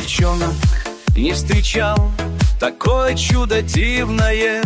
девчонок не встречал, такое чудо дивное.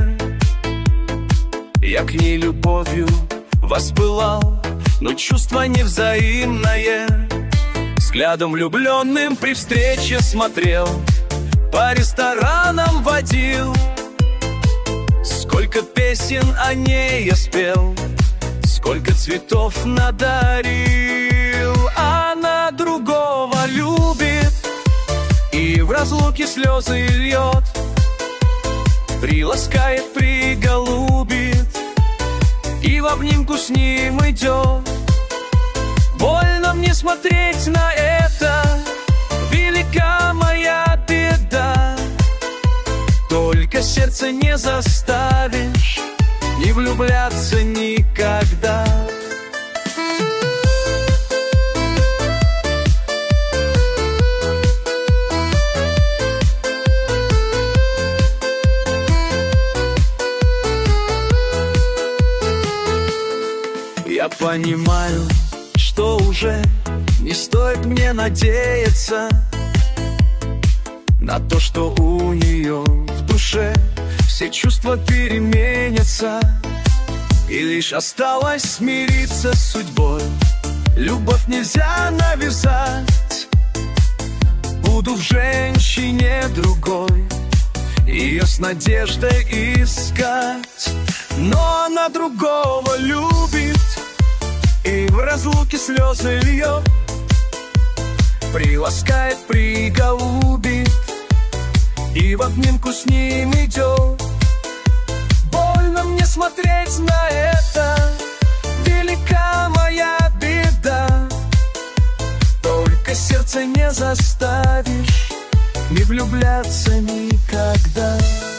Я к ней любовью воспылал, но чувство невзаимное. Взглядом влюбленным при встрече смотрел, по ресторанам водил. Сколько песен о ней я спел, сколько цветов надарил. Она другого любит и в разлуке слезы льет, приласкает, приголубит и в обнимку с ним идет. Больно мне смотреть на это, велика моя беда. Только сердце не заставишь не влюбляться никогда. Я понимаю, что уже не стоит мне надеяться на то, что у нее в душе все чувства переменятся, и лишь осталось смириться с судьбой. Любовь нельзя навязать, буду в женщине другой, ее с надеждой искать. Но она другого любит и в разлуке слезы льет, приласкает, приголубит и в обнимку с ним идет. Больно мне смотреть на это, велика моя беда. Только сердце не заставишь не влюбляться никогда.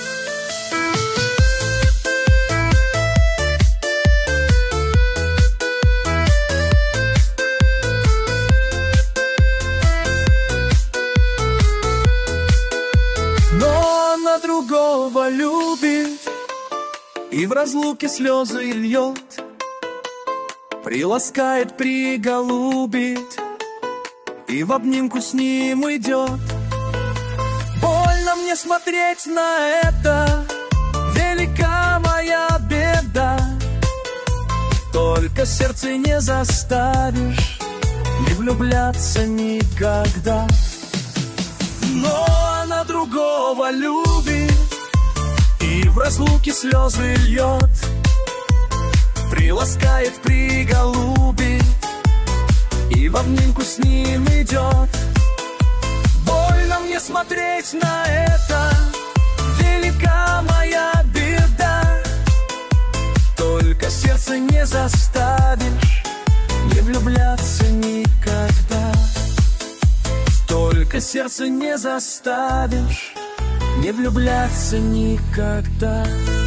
Другого любит и в разлуке слезы льет, приласкает, приголубит и в обнимку с ним идет. Больно мне смотреть на это, велика моя беда. Только сердце не заставишь не влюбляться никогда. Но она другого любит и в разлуке слезы льет, приласкает, приголубит и в обнимку с ним идет. Больно мне смотреть на это, велика моя беда. Только сердце не заставишь не влюбляться никогда. Только сердце не заставишь не влюбляться никогда.